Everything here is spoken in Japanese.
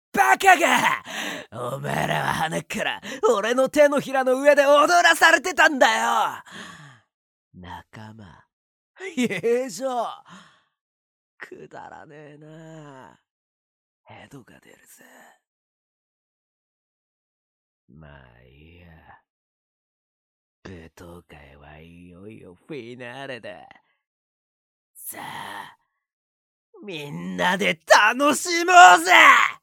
バカが！お前らは鼻から俺の手のひらの上で踊らされてたんだよ。仲間。友情。くだらねえな。ヘドが出るぜ。まあいいや。舞踏会はいよいよフィナーレだ。さあ、みんなで楽しもうぜ！